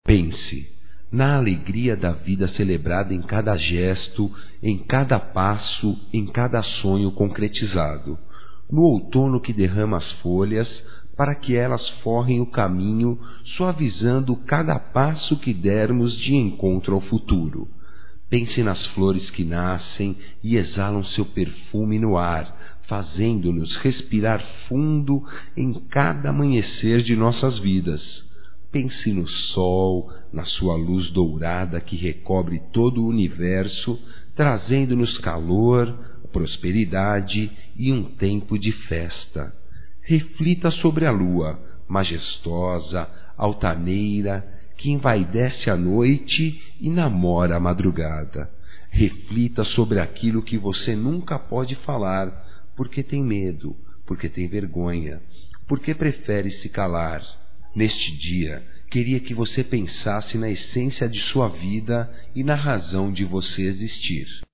Pense na alegria da vida celebrada em cada gesto, em cada passo, em cada sonho concretizado. No outono que derrama as folhas, para que elas forrem o caminho, suavizando cada passo que dermos de encontro ao futuro. Pense nas flores que nascem e exalam seu perfume no ar, fazendo-nos respirar fundo em cada amanhecer de nossas vidas. Pense no sol, na sua luz dourada que recobre todo o universo, trazendo-nos calor, prosperidade e um tempo de festa. Reflita sobre a lua, majestosa, altaneira, que envaidece a noite e namora a madrugada. Reflita sobre aquilo que você nunca pode falar, porque tem medo, porque tem vergonha, porque prefere se calar. Neste dia, queria que você pensasse na essência de sua vida e na razão de você existir.